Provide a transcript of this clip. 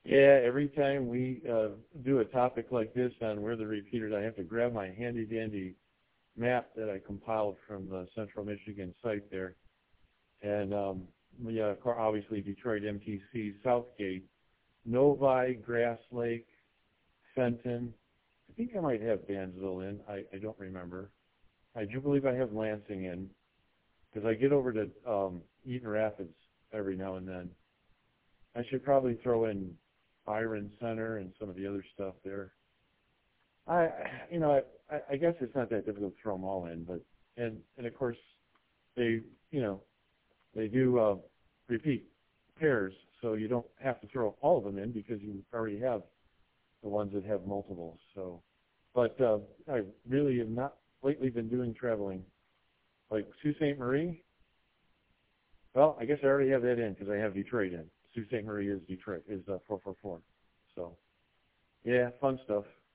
Yeah, every time we do a topic like this on where the repeaters, I have to grab my handy dandy map that I compiled from the Central Michigan site there. And yeah, obviously Detroit MTC, Southgate, Novi, Grass Lake, Fenton. I think I might have Bandsville in. I don't remember. I do believe I have Lansing in because I get over to Eaton Rapids every now and then. I should probably throw in Byron Center and some of the other stuff there. I guess it's not that difficult to throw them all in, but and of course they they do repeat pairs, so you don't have to throw all of them in because you already have the ones that have multiples. So, but I really have not lately been doing traveling like Sault Ste. Marie. Well, I guess I already have that in because I have Detroit in. Sault Ste. Marie is Detroit, is 444. So, yeah, fun stuff.